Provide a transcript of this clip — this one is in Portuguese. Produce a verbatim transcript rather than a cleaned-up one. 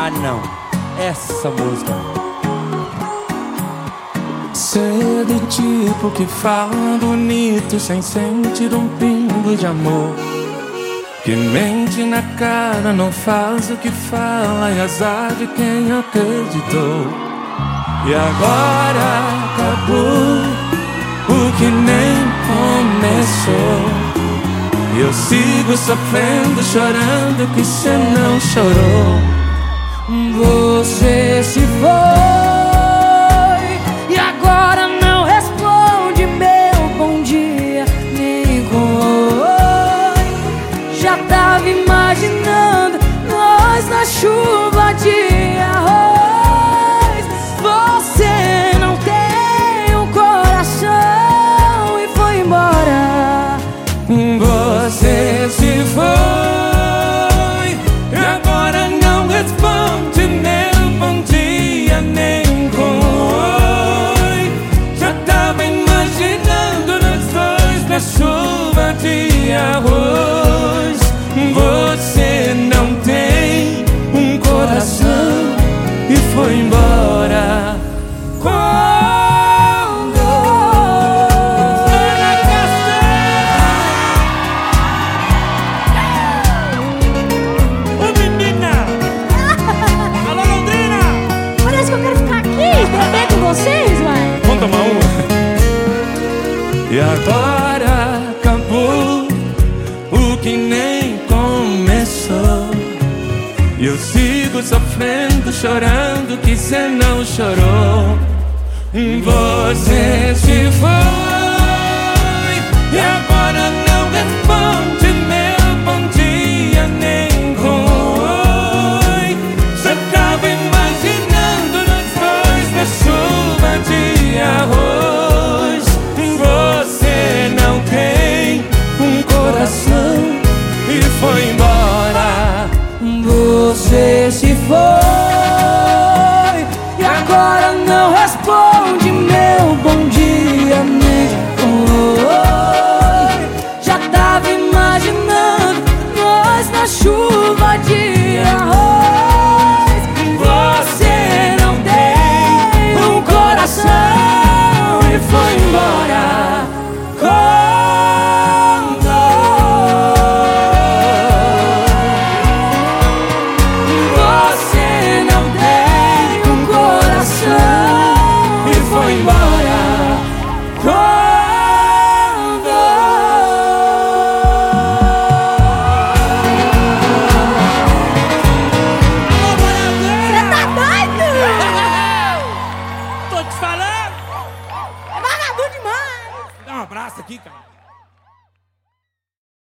Ah não, essa música. Cê é do tipo que fala bonito sem sentir um pingo de amor, que mente na cara, não faz o que fala, e azar de quem acreditou. E agora acabou o que nem começou, e eu sigo sofrendo, chorando que cê não chorou. Você se foi e agora não responde meu bom dia nem com oi. Já tava imaginando nós na chuva de arroz. Você não tem um coração e foi embora. Você se foi e agora não responde meu bom dia nem com oi. Já tava imaginando nós dois na chuva de arroz. Você não tem um coração e foi embora. Vocês, ué? Vamos tomar uma? E agora acabou o que nem começou, e eu sigo sofrendo, chorando que cê não chorou. Você se foi e agora não responde meu bom dia nem com oi. Cê tava imaginando nós dois na chuva de arroz. Você não tem um coração e foi embora. Você se foi e agora não responde meu bom dia nem com oi. Já tava imaginando nós na chuva de arroz. Você não tem um coração e foi embora. Você não tem um coração e foi embora. Quando você tá doido? Tô te falando. É vagabundo demais. Dá um abraço aqui, cara.